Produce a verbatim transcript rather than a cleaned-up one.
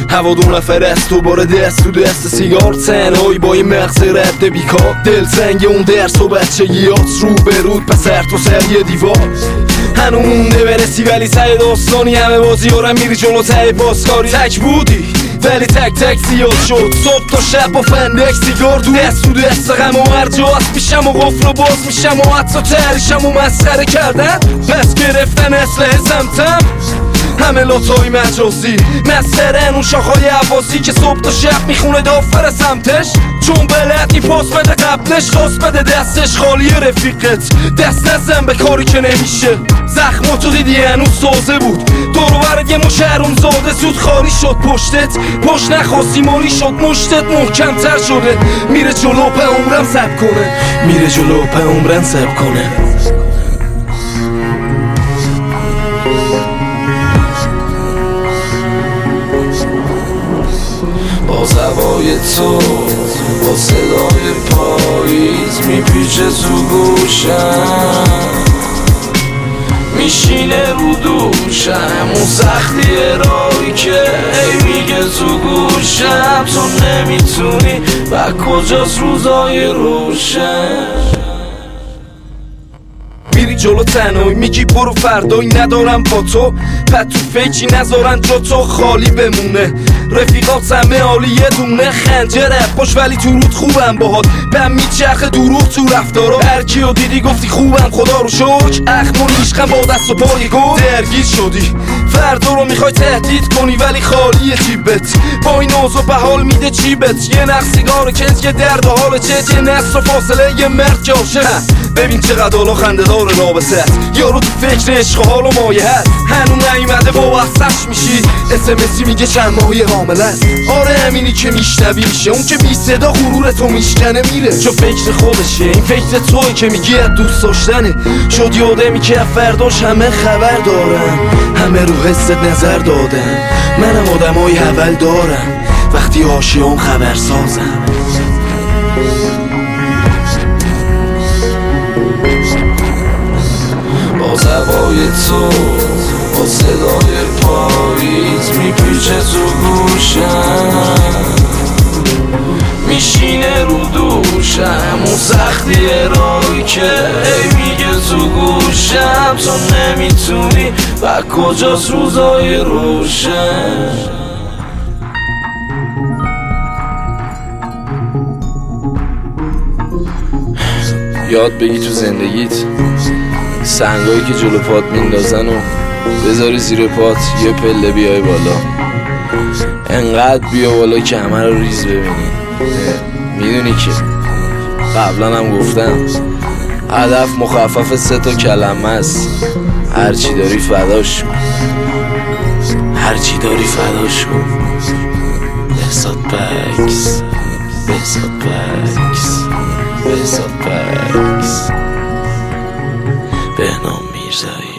هوا دو نفر است دوباره دست تو دست سیگار، تنهایی با یه مغز رد بیکار، دل سنگ اون درس و بچگیات رو به رود پس سر تو سر یه دیوار. هنو مونده برسی ولی سعی داستانی، همه بازی هارم میری جلو ته بازکاری. تک بودی ولی تک تک زیاد شد، صبح تا شب با فندک سیگار دو دست تو دست غم و هر جا هست میشم و قفل و باز میشم و حتی ترشم و مسخره کردن پس گرفتن اسلحه سمتم، همه لاتای مجازی مسترن اون شاخهای عباسی که صبح تا شب میخونه دافر سمتش، چون بلدی پاس بده قبلش خواست بده دستش خالی رفیقت، دست نزن به کاری که نمیشه. زخم تو دیدی هنوز تازه بود، دورو برد یه مشهرون زاده زود خالی شد پشتت، پشت نخواستی مالی شد مشتت محکمتر شده، میره جلو به عمرم سب کنه، میره جلو به عمرم سب کنه. با هوای تو با صدای پاییز میپیچه تو گوشم، میشینه رو دوشم اون سختی رایی که ای میگه تو گوشم تو نمیتونی و کجاست روزای روشن. میری جلو تنهایی میگی برو فردایی ندارم با تو، پد تو فکری نذارن جا تو خالی بمونه، رفیقات همه عالی یه دونه خنجره باش ولی تو رود خوبم باهات، بهم میچرخه دروغ تو رفتارا، هر کیو دیدی گفتی خوبم خدا رو شکر، اخم و نیشخم با دست و پای گل درگیر شدی، فردا رو میخوای تهدید کنی ولی خالیه جیبت، با این اوضاع به حال میده جیبت، یه نخ سیگار کنج که درد و حال چت، یه نصف و فاصله یه مرد که عاشق هست، ببین چقدر حالا خنده دار رابطه است، یارو تو فکر عشق حال و مایه هست، هنو نیومده با وصلش میشی اس ام اسی میگه چند ماهی حامله است، آره همینی که میشنوی میشه، اون که بی صدا غرور تو میشکنه میره، چون فکر خودشه این فکر توی که میگی از دوست داشتنه، شد یادمی که فرداش همه خبر دارم، همه رو حست نظر دادم، منم آدمای اول دارم وقتی عاشقم خبر سازم. باز هوای تو با صدای پاییز میپیچه تو گوشم، میشینه رو دوشم اون سختی رایی که ای میگه تو گوشم تو نمیتونی و کجاست روزای روشن. یاد بگی تو زندگیت سنگایی که جلو پات میندازن و بذاری زیر پات یه پله بیای بالا، انقدر بیا بالا که همه رو ریز ببینی. میدونی که قبلا هم گفتم هدف مخفف سه تا کلمه است، هرچی داری فداش کن، هرچی داری فداش کن. بهزاد بکس بهزاد بکس بهزاد بکس بهنام میرزایی.